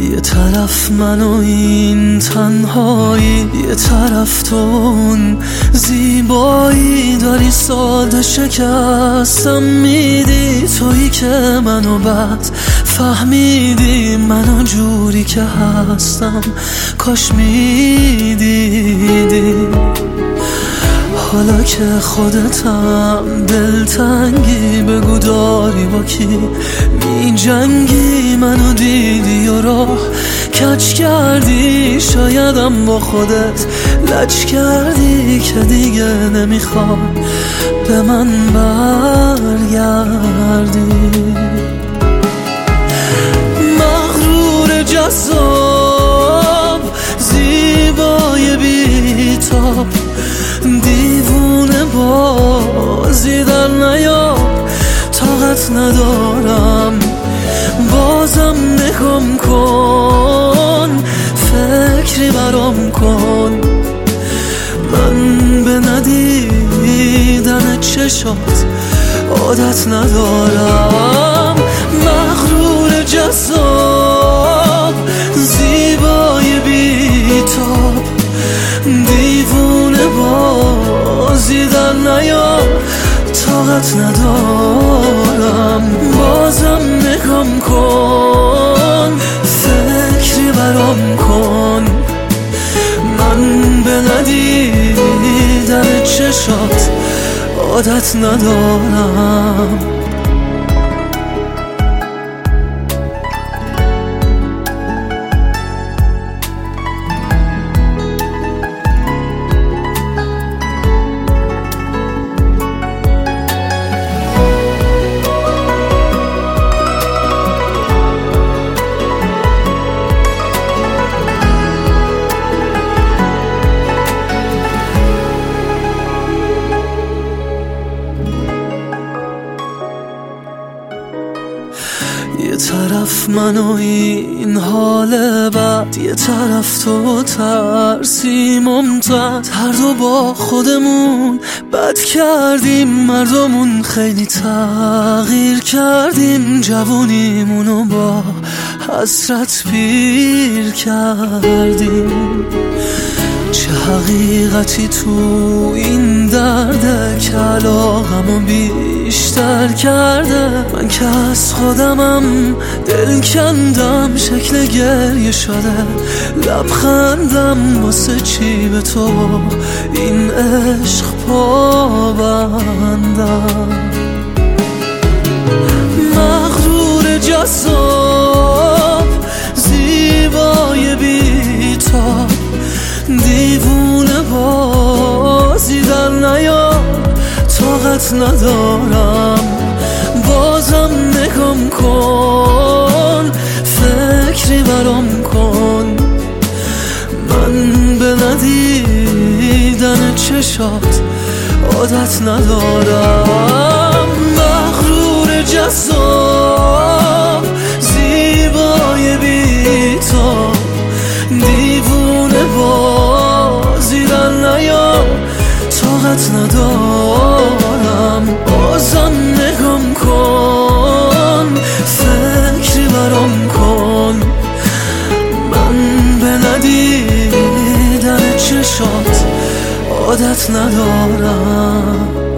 یه طرف من و این تنهایی، یه طرف تو اون زیبایی. داری ساده شکستم میدی، تویی که منو بد فهمیدی. منو جوری که هستم کاش میدیدی. حالا که خودتم دلتنگی، بگو داری با کی می جنگی. منو دیدی و راه کج کردی، شایدم با خودت لج کردی که دیگه نمیخوای به من برگردی. مغرور جذاب زیبای بی‌تاب، دیوونه بازی در نیار. طاقت ندارم بازم نگام کن، فکری برام کن. من به ندیدن چشات عادت ندارم. مغرور جذاب زیبای بی‌تاب، دیوونه بازی در نیار. طاقت ندارم بازم نگام کن، فکری برام کن. من به ندیدن چشات عادت ندارم. یه طرف من و این حال بد، یه طرف تو ترسی ممتد. هر دو با خودمون بد کردیم، مردمون خیلی تغییر کردیم. جوونیمونو با حسرت پیر کردیم. چه حقیقتی تو این درده که علاقمو بیشتر کرده. من که از خودمم دل کندم، شکل گریه شده لبخندم. واسه چی به تو این عشق پابندم؟ مغرور جذاب زیبای بی‌تاب، دیوونه بازی در نیار. طاقت ندارم بازم نگام کن، فکری برام کن. من به ندیدن چشات عادت ندارم. مغرور جذاب زیبای بی‌تاب، دیوونه بازی در نیار. طاقت ندارم بازم نگام کن، فکری برام کن. من به ندیدن چشات عادت ندارم.